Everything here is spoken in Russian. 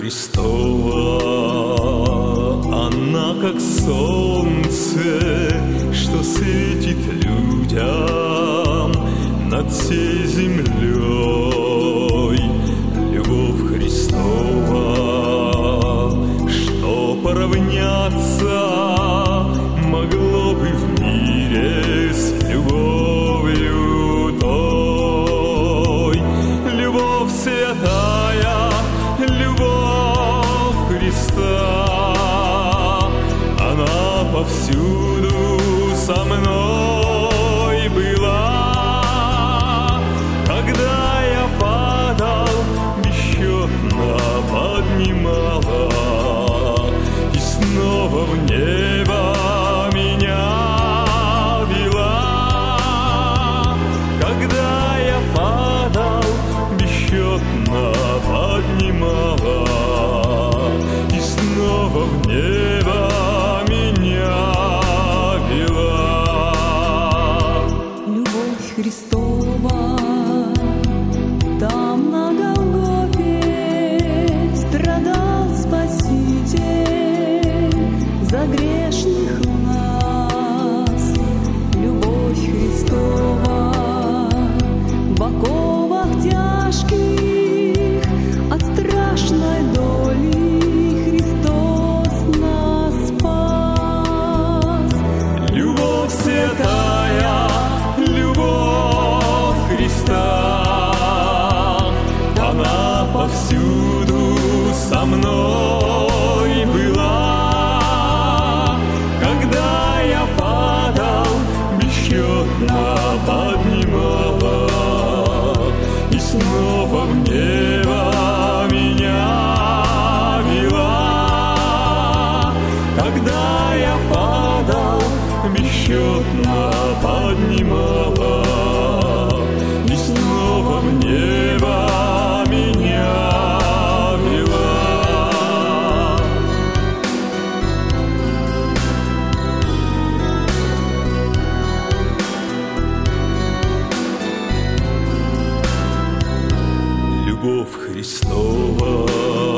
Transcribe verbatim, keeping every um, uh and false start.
Христова, она как солнце, что светит людям над всей землей. Любовь Христова, что поравняться могло бы в мире с любовью той. Любовь святая, любовь Христа, она повсюду со мной была. Когда я падал, бесчетно поднимала и снова в небо меня вела. Когда я падал, бесчетно поднимала и снова в небо меня вела. Любовь Христова, там на Голгофе страдал Спаситель за грешных нас. Любовь Христова в оковах тяжких от страшной доли Христос нас спас. Любовь святая, любовь Христа, она повсюду со мной была. Когда я падал, бесчетно поднимала и снова в небо меня вела. Когда я падал, бесчетно поднимала и снова в небо меня вела. Любовь Христова,